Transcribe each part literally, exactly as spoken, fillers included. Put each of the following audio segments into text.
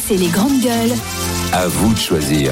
C'est les grandes gueules. À vous de choisir.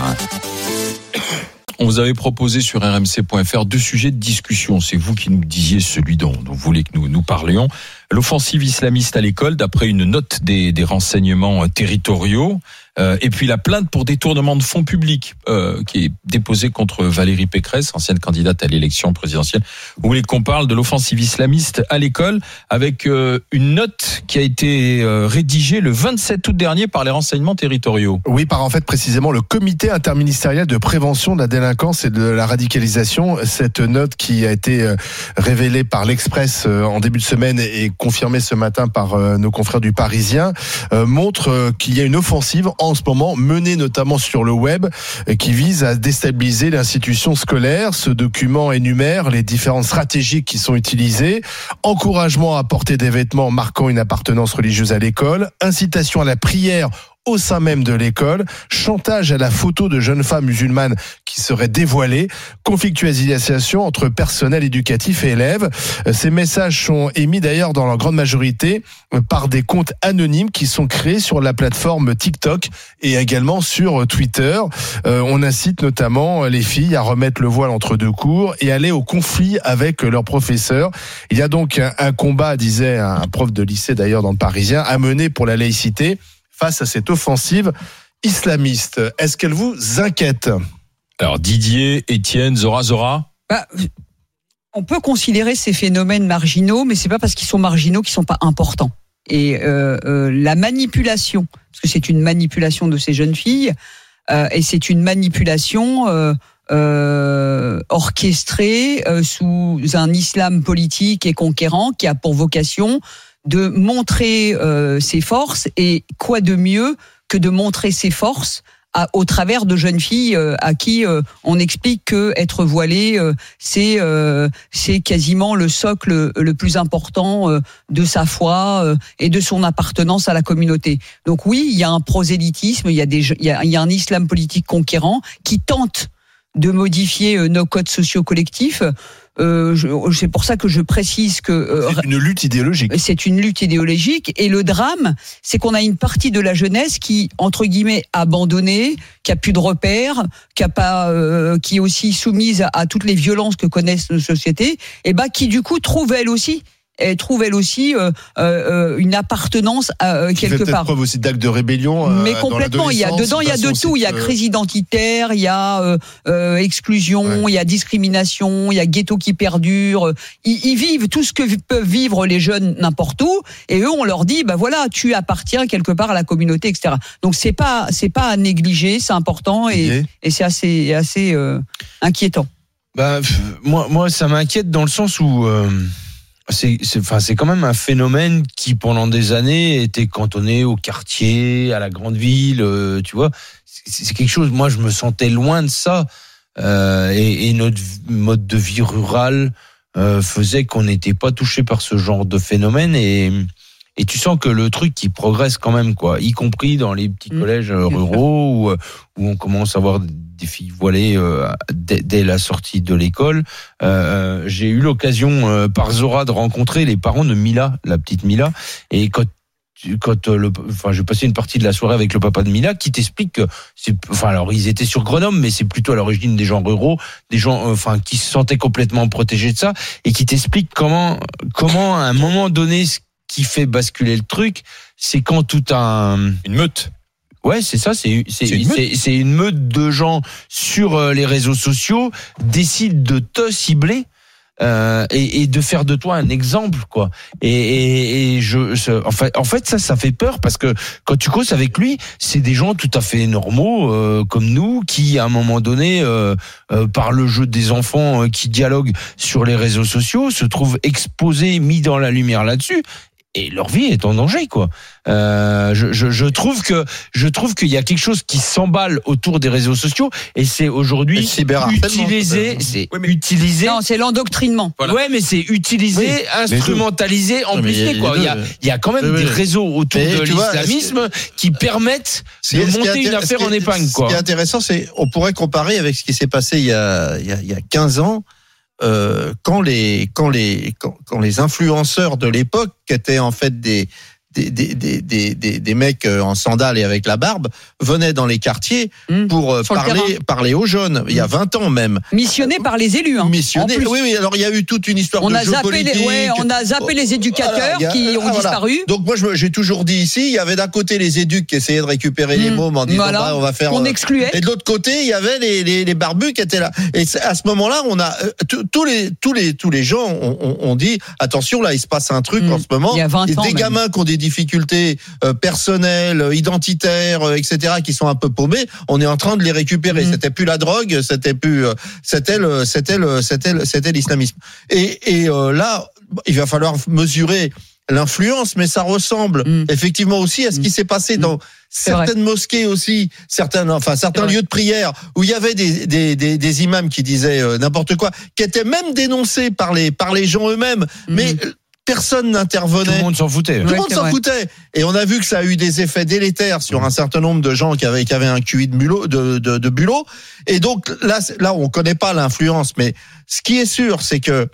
On vous avait proposé sur R M C point F R deux sujets de discussion. C'est vous qui nous disiez celui dont, dont vous voulez que nous, nous parlions. L'offensive islamiste à l'école, d'après une note des, des renseignements territoriaux. Euh, et puis la plainte pour détournement de fonds publics euh, qui est déposée contre Valérie Pécresse, ancienne candidate à l'élection présidentielle. Vous voulez qu'on parle de l'offensive islamiste à l'école avec euh, une note qui a été euh, rédigée le vingt-sept août dernier par les renseignements territoriaux. Oui, par en fait précisément le comité interministériel de prévention de la délinquance et de la radicalisation. Cette note qui a été euh, révélée par l'Express euh, en début de semaine et confirmée ce matin par euh, nos confrères du Parisien euh, montre euh, qu'il y a une offensive en ce moment, menée notamment sur le web, qui vise à déstabiliser l'institution scolaire. Ce document énumère les différentes stratégies qui sont utilisées. Encouragement à porter des vêtements marquant une appartenance religieuse à l'école, incitation à la prière au sein même de l'école, chantage à la photo de jeunes femmes musulmanes qui seraient dévoilées, conflictualisation entre personnel éducatif et élèves. Ces messages sont émis d'ailleurs dans leur grande majorité par des comptes anonymes qui sont créés sur la plateforme TikTok et également sur Twitter. Euh, on incite notamment les filles à remettre le voile entre deux cours et aller au conflit avec leurs professeurs. Il y a donc un, un combat, disait un prof de lycée d'ailleurs dans le Parisien, à mener pour la laïcité face à cette offensive islamiste. Est-ce qu'elle vous inquiète ? Alors Didier, Étienne, Zora, Zora bah, on peut considérer ces phénomènes marginaux, mais c'est pas parce qu'ils sont marginaux qu'ils sont pas importants. Et euh, euh, la manipulation, parce que c'est une manipulation de ces jeunes filles, euh, et c'est une manipulation euh, euh, orchestrée euh, sous un islam politique et conquérant qui a pour vocation de montrer euh, ses forces, et quoi de mieux que de montrer ses forces à, au travers de jeunes filles euh, à qui euh, on explique que être voilée euh, c'est euh, c'est quasiment le socle le plus important euh, de sa foi euh, et de son appartenance à la communauté. Donc oui, il y a un prosélytisme, il y a des il y a, il y a un islam politique conquérant qui tente de modifier euh, nos codes sociaux collectifs. Euh, je, c'est pour ça que je précise que euh, c'est une lutte idéologique. C'est une lutte idéologique, et le drame, c'est qu'on a une partie de la jeunesse qui, entre guillemets, abandonnée, qui a plus de repères, qui a pas, euh, qui est aussi soumise à, à toutes les violences que connaissent nos sociétés, et bah qui du coup trouve elle aussi. Elle trouve elle aussi euh, euh, une appartenance euh, quelque fait peut-être part. Preuve aussi d'actes de rébellion. Euh, Mais complètement, il y a dedans, il y a de tout. Il y a crise identitaire, il y a euh, euh, exclusion, ouais. Il y a discrimination, il y a ghetto qui perdure. Ils, ils vivent tout ce que peuvent vivre les jeunes n'importe où, et eux on leur dit bah voilà, tu appartiens quelque part à la communauté, et cetera. Donc c'est pas c'est pas à négliger, c'est important, et, okay. et c'est assez assez euh, inquiétant. Bah moi moi ça m'inquiète dans le sens où euh... C'est, c'est, enfin, c'est quand même un phénomène qui, pendant des années, était cantonné au quartier, à la grande ville, euh, tu vois. C'est, c'est quelque chose, moi, je me sentais loin de ça. Euh, et, et notre mode de vie rural euh, faisait qu'on n'était pas touché par ce genre de phénomène. Et, et tu sens que le truc qui progresse quand même, quoi, y compris dans les petits collèges mmh. ruraux où, où on commence à voir des filles voilées euh, dès, dès la sortie de l'école. Euh, j'ai eu l'occasion euh, par Zora de rencontrer les parents de Mila, la petite Mila, et quand quand le, enfin, j'ai passé une partie de la soirée avec le papa de Mila qui t'explique que c'est, enfin, alors ils étaient sur Grenoble, mais c'est plutôt à l'origine des gens ruraux, des gens, enfin, qui se sentaient complètement protégés de ça, et qui t'explique comment, comment à un moment donné, ce qui fait basculer le truc, c'est quand tout un une meute. Ouais, c'est ça, c'est c'est c'est une, c'est, c'est une meute de gens sur les réseaux sociaux décident de te cibler euh, et, et de faire de toi un exemple, quoi. Et, et, et je, je en fait, en fait, ça, ça fait peur parce que quand tu causes avec lui, c'est des gens tout à fait normaux euh, comme nous qui, à un moment donné, euh, euh, par le jeu des enfants euh, qui dialoguent sur les réseaux sociaux, se trouvent exposés, mis dans la lumière là-dessus. Et leur vie est en danger, quoi. Euh, je, je, je trouve que je trouve qu'il y a quelque chose qui s'emballe autour des réseaux sociaux, et c'est aujourd'hui utilisé, c'est oui, mais... utilisé. Non, c'est l'endoctrinement. Voilà. Ouais, mais c'est utilisé, oui, instrumentalisé, amplifié, quoi. Il y a, il y a quand même oui, des réseaux autour mais de l'islamisme vois, qui permettent de monter une affaire en épingle, quoi. Ce qui est intéressant, c'est on pourrait comparer avec ce qui s'est passé il y a il y a, il y a quinze ans. Euh, quand les quand les quand, quand les influenceurs de l'époque, qui étaient en fait des des, des, des, des, des, des mecs en sandales et avec la barbe venaient dans les quartiers mmh. pour euh, parler, parler aux jeunes, il y a vingt ans même. Missionnés par les élus. Hein, Missionnés, oui, oui, alors il y a eu toute une histoire on de a jeu zappé politique. Les, ouais, on a zappé les éducateurs voilà, a, qui ont ah, disparu. Voilà. Donc moi, je, j'ai toujours dit ici, il y avait d'un côté les éducs qui essayaient de récupérer mmh. les mômes en disant, voilà. bah, on va faire... On excluait. Et de l'autre côté, il y avait les, les, les barbus qui étaient là. Et à ce moment-là, on a tous les, tous les, tous les gens ont, ont, ont dit, attention, là, il se passe un truc mmh. en ce moment. Il y a vingt et ans des même. gamins qui ont des difficultés euh, personnelles, identitaires, euh, et cetera, qui sont un peu paumés, on est en train de les récupérer. Mmh. C'était plus la drogue, c'était plus, euh, c'était le, c'était le, c'était le, c'était l'islamisme. Et, et euh, là, il va falloir mesurer l'influence, mais ça ressemble mmh. effectivement aussi à ce qui s'est passé mmh. dans certaines mosquées aussi, certains, enfin certains lieux de prière où il y avait des des des, des imams qui disaient euh, n'importe quoi, qui étaient même dénoncés par les par les gens eux-mêmes, mmh. mais personne n'intervenait. Tout le monde s'en foutait. Tout le ouais, monde s'en vrai. foutait. Et on a vu que ça a eu des effets délétères sur un certain nombre de gens qui avaient, qui avaient un Q I de mulot, de, de, de bulot. Et donc, là, là, on connaît pas l'influence. Mais ce qui est sûr, c'est que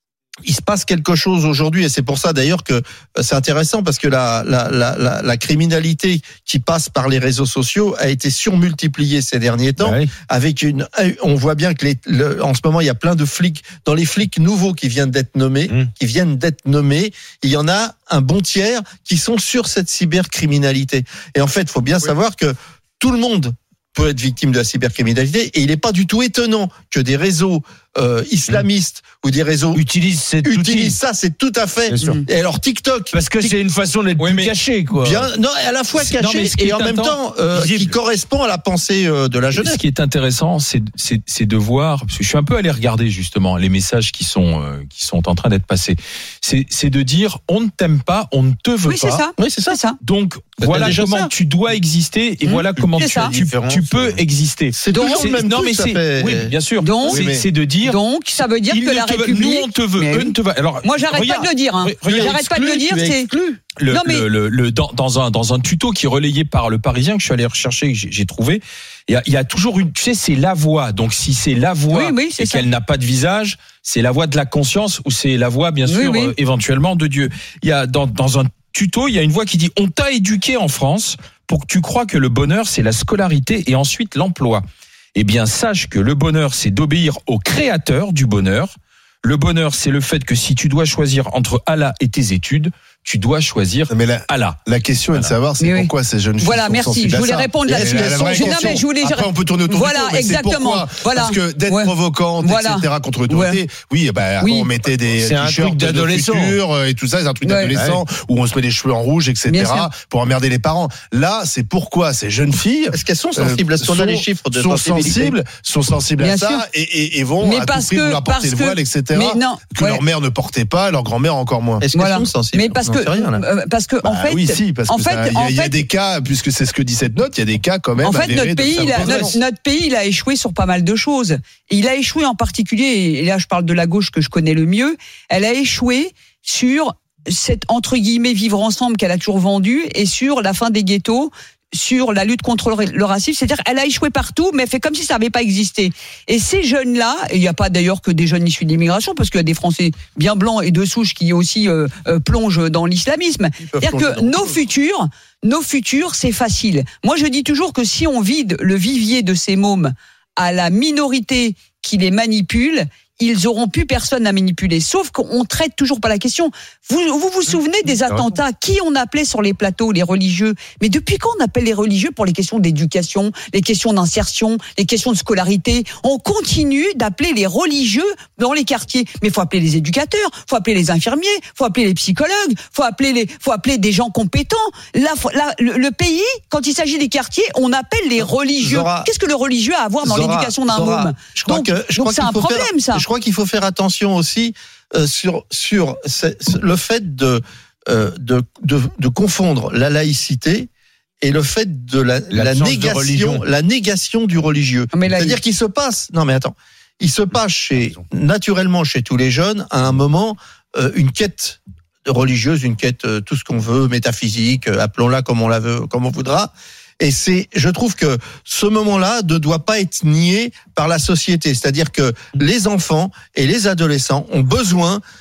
il se passe quelque chose aujourd'hui, et c'est pour ça d'ailleurs que c'est intéressant, parce que la, la, la, la, la criminalité qui passe par les réseaux sociaux a été surmultipliée ces derniers temps. Oui. Avec une, on voit bien que les, le, en ce moment il y a plein de flics, dans les flics nouveaux qui viennent d'être nommés, mmh. qui viennent d'être nommés, il y en a un bon tiers qui sont sur cette cybercriminalité. Et en fait, il faut bien oui. savoir que tout le monde peut être victime de la cybercriminalité, et il n'est pas du tout étonnant que des réseaux euh, islamistes mmh. ou des réseaux utilisent, cet utilisent ça, c'est tout à fait. Mmh. Et alors TikTok, parce que tic... c'est une façon d'être oui, plus caché, quoi. Bien, non, à la fois caché et en même temps euh, qui correspond à la pensée euh, de la jeunesse. Ce qui est intéressant, c'est, c'est, c'est de voir, parce que je suis un peu allé regarder justement les messages qui sont euh, qui sont en train d'être passés. C'est, c'est de dire on ne t'aime pas, on ne te veut oui, pas. C'est ça. Oui, c'est ça. C'est ça. Donc c'est voilà comment ça. tu dois exister et mmh. voilà comment tu, tu, tu peux exister. C'est toujours c'est, le même non, truc, mais ça c'est, fait... oui, bien sûr. Donc, c'est, mais... c'est de dire. Donc, ça veut dire que la République. Nous, on te veut, eux ne te veulent. Alors, moi, j'arrête regarde, pas de le dire. Hein. Regarde, j'arrête exclu, pas de le dire. C'est. Le, non, mais... le, le, le, dans, dans un dans un tuto qui est relayé par Le Parisien que je suis allé rechercher, que j'ai, j'ai trouvé, il y a, il y a toujours une. Tu sais, c'est la voix. Donc, si c'est la voix oui, oui, c'est et ça. qu'elle n'a pas de visage, c'est la voix de la conscience ou c'est la voix, bien sûr, oui, oui. Euh, éventuellement de Dieu. Il y a dans dans un tuto, il y a une voix qui dit on t'a éduqué en France pour que tu crois que le bonheur c'est la scolarité et ensuite l'emploi. Eh bien, sache que le bonheur, c'est d'obéir au créateur du bonheur. Le bonheur, c'est le fait que si tu dois choisir entre Allah et tes études, tu dois choisir mais la, Allah. La question voilà. est de savoir c'est oui. pourquoi ces jeunes filles voilà, sont merci. sensibles Je voulais à ça. répondre là-dessus. La, la vraie je, non, mais je voulais. Après, on peut tourner autour voilà, du pot, exactement. Voilà. Parce que d'être ouais. provocante, voilà. et cetera contre l'autorité, ouais. oui, bah, oui. on mettait des c'est un truc d'adolescent et tout ça, c'est un truc ouais. d'adolescent ouais. où on se met les cheveux en rouge, et cetera pour emmerder les parents. Là, c'est pourquoi ces jeunes filles, est-ce qu'elles sont sensibles? Est-ce qu'on a les chiffres de sont sensibles, sont sensibles à ça et vont à tout prix vouloir porter le voile, et cetera. Que leur mère ne portait pas, leur grand-mère encore moins. Est-ce qu'elles sont sensibles? Mais parce que parce que en fait Si, parce en que fait, ça, il y a, en il y a fait, des cas, puisque c'est ce que dit cette note, il y a des cas quand même. En fait, notre pays, il a, notre, notre pays, il a échoué sur pas mal de choses. Et il a échoué en particulier, et là je parle de la gauche que je connais le mieux, elle a échoué sur cette entre guillemets vivre ensemble qu'elle a toujours vendu et sur la fin des ghettos, sur la lutte contre le racisme, c'est-à-dire elle a échoué partout, mais elle fait comme si ça n'avait pas existé. Et ces jeunes-là, et il n'y a pas d'ailleurs que des jeunes issus de l'immigration, parce qu'il y a des Français bien blancs et de souche qui aussi euh, euh, plongent dans l'islamisme. C'est-à-dire que nos futurs, nos futurs, c'est facile. Moi, je dis toujours que si on vide le vivier de ces mômes à la minorité qui les manipule, ils auront plus personne à manipuler. Sauf qu'on traite toujours pas la question. Vous vous, vous souvenez des attentats? Qui on appelait sur les plateaux? Les religieux. Mais depuis quand on appelle les religieux pour les questions d'éducation, les questions d'insertion, les questions de scolarité? On continue d'appeler les religieux dans les quartiers. Mais faut appeler les éducateurs, faut appeler les infirmiers, faut appeler les psychologues, faut appeler les, faut appeler des gens compétents. Là, là le, le pays, quand il s'agit des quartiers, on appelle les religieux. Zora, Qu'est-ce que le religieux a à voir dans Zora, l'éducation d'un Zora, môme? Je crois donc, que, je donc crois c'est un problème, faire, ça. Je crois qu'il faut faire attention aussi euh, sur sur le fait de, euh, de de de confondre la laïcité et le fait de la, la négation de la négation du religieux. C'est-à-dire il... qu'il se passe non mais attends, il se passe chez naturellement chez tous les jeunes à un moment euh, une quête religieuse, une quête euh, tout ce qu'on veut, métaphysique, euh, appelons-la comme on la veut, comme on voudra. Et c'est, je trouve que ce moment-là ne doit pas être nié par la société. C'est-à-dire que les enfants et les adolescents ont besoin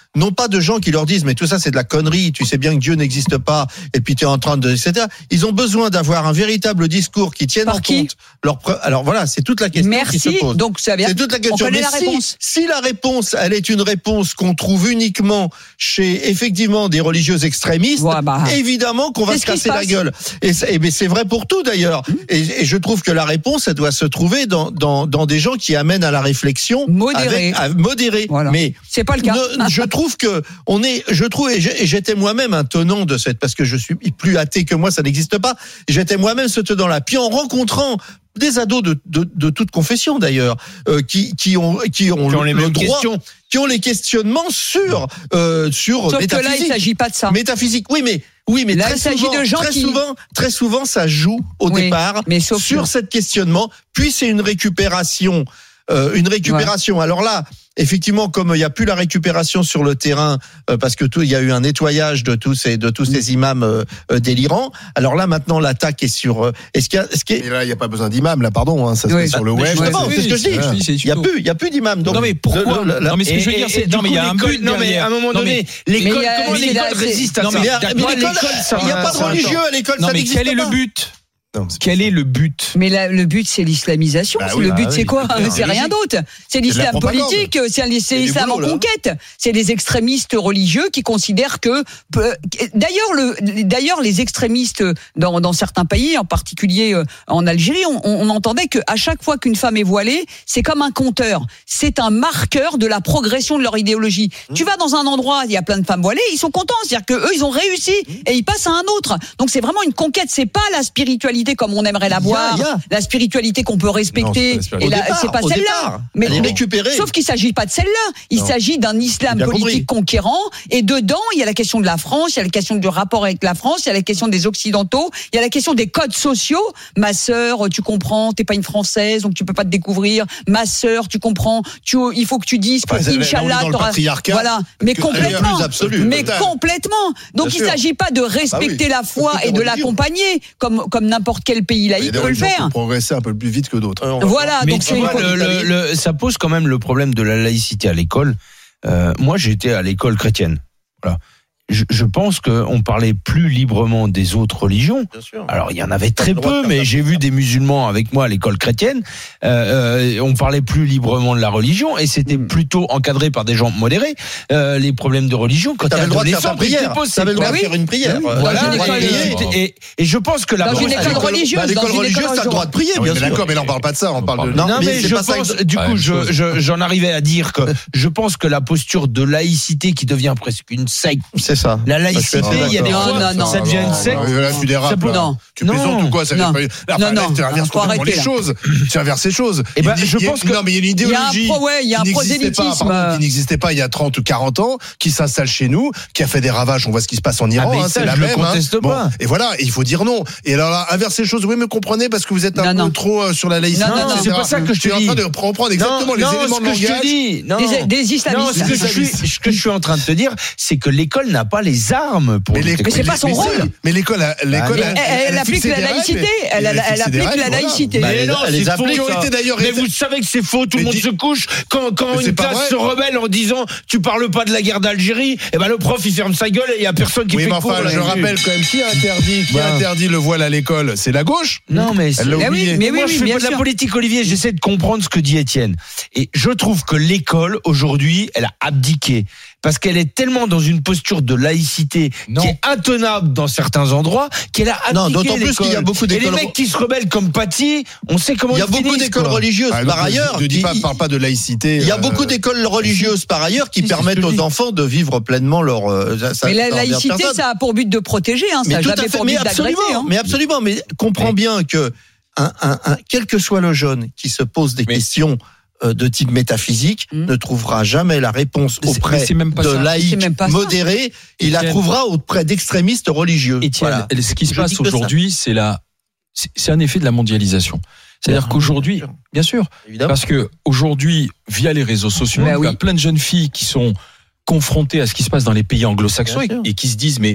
non pas de gens qui leur disent mais tout ça c'est de la connerie, tu sais bien que Dieu n'existe pas et puis tu es en train de et cetera. Ils ont besoin d'avoir un véritable discours qui tienne Par en qui compte leur preuve. Alors voilà, c'est toute la question Merci. qui se pose. Donc ça vient. C'est toute la question. On connaît Mais la si, réponse. si la réponse, elle est une réponse qu'on trouve uniquement chez effectivement des religieux extrémistes, Ouais, bah, évidemment qu'on va c'est se ce qui casser se la passe. gueule. Et c'est, et ben c'est vrai pour tout d'ailleurs. Mmh. Et, et je trouve que la réponse, elle doit se trouver dans dans dans des gens qui amènent à la réflexion Modérée. avec- à modérer. Voilà. Mais c'est pas le cas. ne- je trouve que on est, je trouve, et j'ai- et j'étais moi-même un tenant de cette, parce que je suis plus athée que moi, ça n'existe pas. J'étais moi-même ce tenant-là. Puis en rencontrant des ados de, de, de toute confession d'ailleurs, euh, qui, qui ont, qui ont, Qui ont les le mêmes droit, questions. qui ont les questionnements sur, euh, sur Sauf que là, il métaphysique. s'agit pas de ça. Métaphysique, oui, mais oui, mais Là, très il s'agit souvent, de gens très qui- souvent, très souvent, ça joue au Oui, départ mais sauf sur que- cette questionnement. Puis c'est une récupération, euh, une récupération. Alors là, effectivement, comme il n'y a plus la récupération sur le terrain, euh, parce que tout, il y a eu un nettoyage de tous ces, de tous ces imams euh, euh, délirants. Alors là, maintenant, l'attaque est sur. Euh, est-ce qu'il y a, est-ce qu'il y a- Et là, il n'y a pas besoin d'imam, là, pardon, hein, ça se Oui. fait sur le Mais web. justement, Ouais, c'est ce que je dis. c'est- c'est Il y a tuto. plus, il y a plus d'imams. Donc Non mais pourquoi le- le- la- Non mais ce que Et- je veux et- dire et c'est du non mais coup, il y a un l'école- but non mais derrière. à un moment Non, donné, mais- l'école, Mais il y a- comment mais l'école là, c'est- résiste à non, ça mais il y a, D'accord, mais Moi, l'école, l'école, ça il n'y a va- pas de ça va religieux pas. à l'école, Non ça mais n'existe quel est le pas. but Non, c'est- Quel est le but Mais la- le but, c'est l'islamisation. Bah C'est oui, le bah but, oui, c'est quoi c'est C'est rien logique. d'autre. C'est de la l'islam propagande. politique, c'est un- c'est du l'islam en boulot, là. conquête. C'est les extrémistes religieux qui considèrent que. peu- D'ailleurs, le, d'ailleurs, les extrémistes dans, dans certains pays, en particulier euh, en Algérie, on, on entendait que à chaque fois qu'une femme est voilée, c'est comme un compteur. C'est un marqueur de la progression de leur idéologie. Mmh. Tu vas dans un endroit, il y a plein de femmes voilées, ils sont contents, c'est-à-dire que eux, ils ont réussi Mmh. et ils passent à un autre. Donc c'est vraiment une conquête. C'est pas la spiritualité comme on aimerait la Il y a- voir. il y a. La spiritualité qu'on peut respecter, Non, c'est pas la et Au là, départ, c'est pas au celle-là. départ, Mais elle est non. récupérée. Sauf qu'il s'agit pas de celle-là. Il Non. s'agit d'un islam J'ai bien politique compris. conquérant. Et dedans, il y a la question de la France, il y a la question du rapport avec la France, il y a la question des Occidentaux, il y a la question des codes sociaux. Ma sœur, tu comprends, t'es pas une Française, donc tu peux pas te découvrir. Ma sœur, tu comprends, tu, il faut que tu dises que Enfin, là, on est Inch'Allah, dans le t'auras- patriarcat. voilà. Mais Que- complètement. plus absolu, Mais total. complètement. Donc Bien il sûr. s'agit pas de respecter Bah la oui. foi Parce que et t'es de religieux. l'accompagner, comme, comme n'importe quel pays Il y a laïque des peut le religions qui faire. ont progressé un peu plus vite que d'autres. Euh, on va Voilà, voir. Mais donc tu c'est vois, le, le- le- ça pose quand même le problème de la laïcité à l'école. Euh, moi, j'étais à l'école chrétienne. Voilà. Je, je pense qu'on parlait plus librement des autres religions. Bien sûr. Alors, il y en avait très le droit de peu, faire mais ça. j'ai vu des musulmans avec moi à l'école chrétienne. Euh, euh, on parlait plus librement de la religion et c'était plutôt encadré par des gens modérés. Euh, les problèmes de religion, quand T'avais t'es le droit de faire adolescent, ta prière. tu te poses T'avais le droit Bah de oui. faire une prière. Dans Euh, Voilà, une t'avais le droit de école, prier. et, et, et je pense que la Dans une à école l'école- religieuse, Bah, à l'école dans une religieuse, école t'as le droit de prier, Oui, bien mais sûr. d'accord, mais là on parle pas de ça, on parle de. Non, Non, mais, mais c'est je pas ça pense, que- du Pas la coup, même je, chose. je- j'en arrivais à dire que je pense que la posture de laïcité qui devient presque une secte. C'est ça. La Je laïcité, suis il y a des d'accord. fois, Non, non, ça non. devient une Non, secte. non, Là, tu dérapes. Ça peut- là. non. Tu Non. plaisantes ou quoi ça Non. fait pas- Là, Non, enfin, non. tu inverses Faut complètement arrêter, les là. choses. Tu inverses les choses. Eh ben, Il y a- je il y a- pense que- non, mais il y a une Il y a un idéologie. pro- ouais, il y a un qui n'existait pas, prosélytisme. pardon, qui n'existait pas il y a trente ou quarante ans, qui s'installe chez nous, qui a fait des ravages. On voit ce qui se passe en Iran, Ah, mais hein, ça, c'est la je le même. hein. conteste Bon, pas. et voilà, et il faut dire non. Et alors là, inverser les choses, oui, me comprenez, parce que vous êtes un Non, peu non. trop euh, sur la laïcité. Non, non, non, et c'est cetera. pas ça que je te Tu es en dis. train de reprendre exactement les non, éléments ce de que je langage. te dis, non. Des, des Non, islamistes. ce que, je suis, ce que je suis en train de te dire, c'est que l'école n'a pas les armes pour Mais, les- lutter Mais c'est contre pas son mais rôle. c'est- Mais l'école, a- l'école, mais a- Elle, elle a applique fixé la des règles, laïcité. et Elle, a elle fixé des applique règles, la voilà. laïcité. Bah, Mais elle- non, elle les c'est applique, faux. qui ont été d'ailleurs Mais été- vous savez que c'est faux, tout Mais le monde dis- se couche. Quand, quand Mais c'est une pas classe vrai. se rebelle en disant tu parles pas de la guerre d'Algérie, et ben le prof il ferme sa gueule et il y a personne qui Oui, fait mais cours enfin, je là-dessus. rappelle quand même qui a interdit, qui a Bah. interdit le voile à l'école, c'est la gauche. Non, mais Elle l'a Eh oui, oublié. mais oui, moi, oui, je fais bien pas de la sûr. politique, Olivier. J'essaie de comprendre ce que dit Étienne. Et je trouve que l'école, aujourd'hui, elle a abdiqué. Parce qu'elle est tellement dans une posture de laïcité Non. qui est intenable dans certains endroits qu'elle a abdiqué. Non, d'autant plus l'école. qu'il y a beaucoup Et les d'écoles- mecs qui se rebellent comme Paty, on sait comment Il y a ils beaucoup finissent, d'écoles quoi. religieuses Ah, par donc, ailleurs. Ne dis qui- pas, parle pas de laïcité. Il y a euh, beaucoup d'écoles religieuses par ailleurs qui Si, c'est ce permettent que je aux dis. enfants de vivre pleinement leur. euh, ça- ça- Mais la ça regarde laïcité, personne. ça a pour but de protéger, hein, ça Mais n'a tout à jamais fait, pour mais but d'agresser. absolument, hein. mais absolument, mais comprends Mais- bien que un, un, un, quel que soit le jeune qui se pose des Mais- questions euh, de type métaphysique Mm. ne trouvera jamais la réponse Mais c'est- auprès mais c'est même pas de ça. C'est laïcs même pas ça. modérés, il la Étienne. trouvera auprès d'extrémistes religieux. Étienne, Voilà. ce qui se Je passe dis que ça. aujourd'hui, c'est la, c'est c'est un effet de la mondialisation. C'est-à-dire Bien qu'aujourd'hui, sûr. bien sûr, Évidemment. parce que aujourd'hui, via les réseaux sociaux, Bah il y a oui. plein de jeunes filles qui sont confrontées à ce qui se passe dans les pays anglo-saxons Bien et, sûr. et qui se disent mais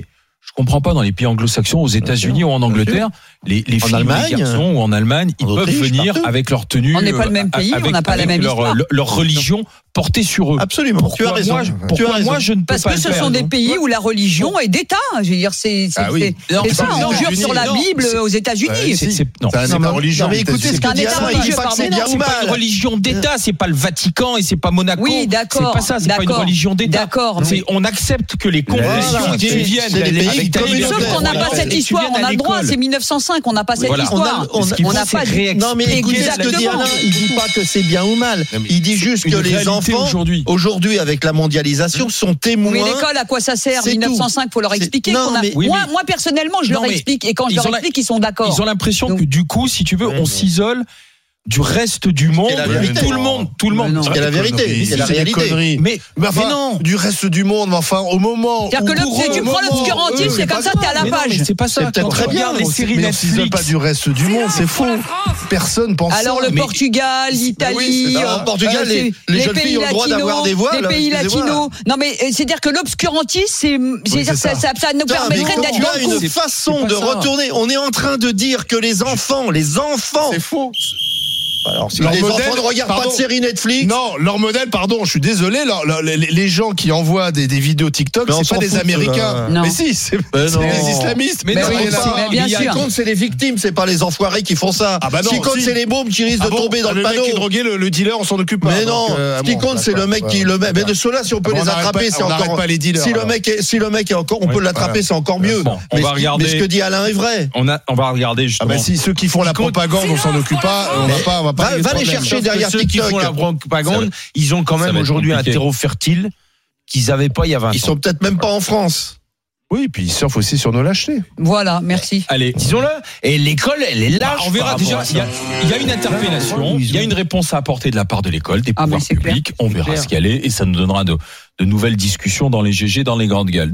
Je comprends pas dans les pays anglo-saxons, aux États-Unis ou en Angleterre, les, les filles ou Allemagne, les garçons ou en Allemagne, ils en peuvent Autriche, venir partout. avec leur tenue. On n'est pas le même pays, avec, on n'a pas la avec même leur, histoire. leur, leur religion portée sur eux. Absolument. Pourquoi tu as raison. Moi, je, tu as pourquoi raison. moi je ne peux Parce pas que le ce faire, sont des non pays où la religion est d'État. Je veux dire, c'est c'est Ah oui. c'est- Non, c'est c'est ça. pas On les jure sur la États-Unis, Bible non, aux États-Unis. Ouais, C'est- c'est- non. C'est un Non, État mais- religieux. non, mais écoutez ce C'est que un dit État Alain, il dit religieux, pas que c'est pardon. bien C'est ou pas une mal. religion d'État, c'est pas le Vatican et c'est pas Monaco. Oui, d'accord. C'est pas ça, c'est pas une d'accord, religion d'État. D'accord. C'est- On accepte que les confessions Voilà, qui c'est- viennent c'est des pays avec ta communautaires. liberté, Sauf qu'on n'a pas voilà, cette et histoire. tu viennes On à a le droit. l'école. C'est mille neuf cent cinq. On n'a pas cette Voilà. histoire. On a- Ce qu'il On faut, n'a c'est pas. réex- Non, mais écoutez ce que dit Exactement. Alain, il dit pas que c'est bien ou mal. Non, mais Il dit juste une que les réalité enfants, aujourd'hui. aujourd'hui, avec la mondialisation, sont témoins. Mais l'école, à quoi ça sert C'est mille neuf cent cinq, faut leur C'est- expliquer. non, qu'on a- mais- oui, moi, mais- moi, personnellement, je Non, leur mais explique. Et quand je ils leur ont la- explique, ils sont d'accord. Ils ont l'impression Donc- que du coup, si tu veux, on s'isole du reste du monde, la mais vérité. tout le monde, tout le Mais monde. non. C'est la vérité, c'est la réalité. Mais, Mais, mais enfin, mais non. du reste du monde, mais enfin, au moment. C'est-à-dire où- que pour l'obs- eux, tu au prends moment, l'obscurantisme, eux, c'est comme pas ça, t'es à la Mais non, page. mais c'est pas ça. C'est peut-être Quand très tu bien, regardes les on- séries Mais on s'isole Netflix. pas du reste du monde, c'est faux. Personne pense Alors ça. le Mais- Portugal, l'Italie, c'est ça. euh, Au Portugal, euh, les- c'est- les jeunes pays filles ont le droit latinos, d'avoir des voiles, les pays excusez-moi. latinos. Non mais euh, c'est-à-dire que l'obscurantisme, c'est, c'est-dire c'est ça. ça. Ça, ça nous Putain, mais permettrait quand d'être tu dans as le coup. une C'est- façon c'est pas de ça. retourner. On est en train de dire que les enfants, les enfants. C'est faux. Alors, si Leur les modèle- enfants ne regardent pas pardon. de séries Netflix. Non, leur modèle, pardon, je suis désolé, leur- leur- les, les gens qui envoient des, des vidéos TikTok, Mais on c'est pas s'en des fout, Américains. ceux-là. Non. Mais si, c'est Mais c'est non. des islamistes. Mais Mais non, oui, il y en a mais pas. bien Mais il y a- Ce qui sûr. compte, c'est les victimes, c'est pas les enfoirés qui font ça. Ah bah non, Ce qui compte, si. c'est les bombes qui risquent Ah de bon, tomber dans le le mec panneau. qui est drogué, le, le dealer, on s'en occupe pas. Mais donc, non, euh, ce qui bon, compte, c'est le d'accord, mec qui ouais, le met. Mais d'accord. de ceux-là, si on peut Ah bon, les on n'arrête attraper, pas- c'est on n'arrête encore. pas les dealers, Si le alors. mec, est, si le mec est encore, on peut l'attraper, c'est encore mieux. Bon, on mais, va ce qui- regarder. mais ce que dit Alain est vrai. On a, on va regarder Ah justement. bah si ceux qui font la propagande, on s'en occupe pas, on va pas, on va pas. Va- régler le va les problème. chercher derrière Ceux qui TikTok. font la propagande, ils ont quand ça même va être aujourd'hui un compliqué. terreau fertile qu'ils n'avaient pas il y a vingt Ils ans. sont peut-être même pas en France. Oui, puis ils surfent aussi sur nos lâchetés. Voilà, merci. Allez, Disons-le. Et l'école, elle est Bah, lâche. on verra par déjà. rapport à Il y, a, ça. il y a une interpellation, il y a une réponse à apporter de la part de l'école, des Ah, mais pouvoirs c'est clair. publics. On verra clair. ce qu'elle est et ça nous donnera de, de nouvelles discussions dans les G G, dans les grandes gueules.